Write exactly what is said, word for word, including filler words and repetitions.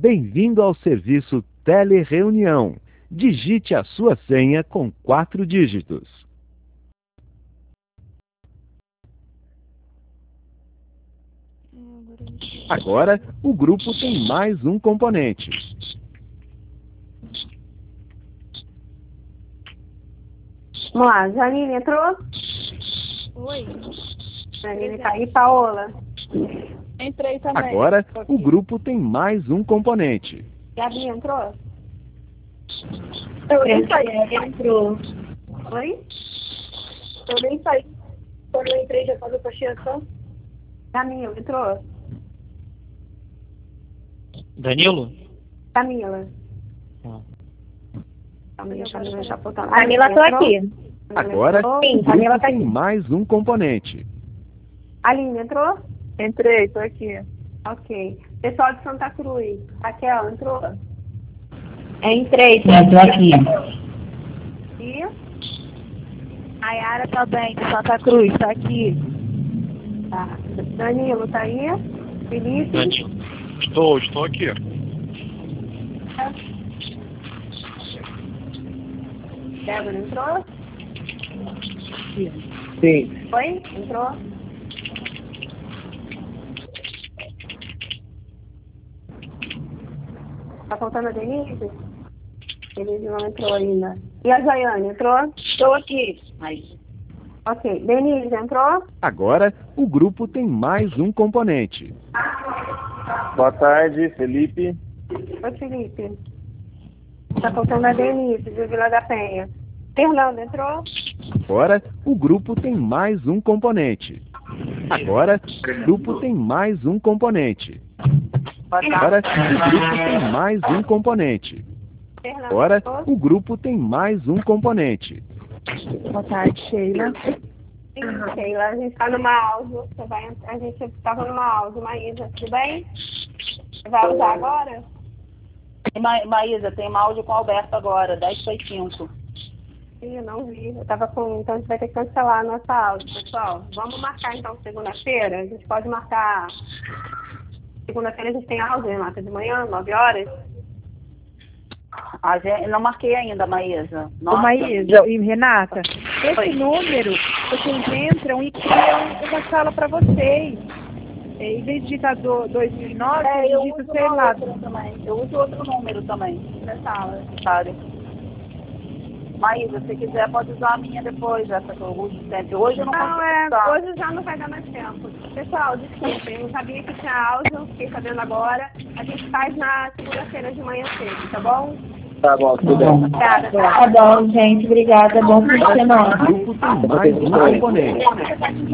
Bem-vindo ao serviço Telereunião. Digite a sua senha com quatro dígitos. Agora, o grupo tem mais um componente. Vamos lá, Janine entrou? Oi. Janine tá aí, Paola? Entrei também. Agora, o grupo tem mais um componente. Gabi entrou? Eu nem saí. Entrou. Oi? Eu nem saí. Quando eu entrei, já fazia faxiação. Camila entrou? Danilo? Camila. Ah. Camila, Camila já apontando. Camila, tô aqui. Agora, Sim, o Camila grupo tá tem aqui. mais um componente. Aline entrou? Entrei, tô aqui. Ok. Pessoal de Santa Cruz. Raquel entrou? Entrei, Eu tô aqui. E? A Yara também, de Santa Cruz, tá aqui. Tá. Danilo tá aí? Felipe? Danilo. Estou, estou aqui. Débora entrou? Sim. Oi? Entrou? Tá faltando a Denise? Denise não entrou ainda. E a Jaiane entrou? Estou aqui. Aí. Ok. Denise entrou? Agora, o grupo tem mais um componente. Boa tarde, Felipe. Oi, Felipe. Tá faltando a Denise, de Vila da Penha. Fernando entrou? Agora, o grupo tem mais um componente. Agora, o grupo tem mais um componente. Agora, o grupo tem mais um componente. Fernando Agora, entrou? o grupo tem mais um componente. Boa tarde, Sheila. Sim, Sheila, a gente tá numa áudio. Você vai, a gente tava numa áudio. Maísa, tudo bem? Você vai usar agora? Ma Maísa, tem uma áudio com o Alberto agora, dez para as cinco. Sim, eu não vi. Eu tava com... Então a gente vai ter que cancelar a nossa áudio, pessoal. Vamos marcar então segunda-feira? A gente pode marcar... Segunda-feira a gente tem áudio, Renata, de manhã, nove horas? A gente, não marquei ainda, Maísa. Ô, Nossa. Maísa e Renata, esse Oi. número, vocês entram e criam uma sala para vocês. Em vez de digitar do- dois mil e nove, É, eu digita, uso sei uma lá. outra também. Eu uso outro número também na sala, sabe? Maísa, se quiser pode usar a minha depois, essa que eu uso sempre. Hoje eu não Não, consigo é, usar. hoje já não vai dar mais tempo. Pessoal, desculpem, eu não sabia que tinha áudio, fiquei sabendo agora. A gente faz na segunda-feira de manhã cedo, tá bom? Tá bom, tudo bem. Obrigada, Tá bom, gente. Obrigada. Bom fim de semana. O grupo tem mais um componente.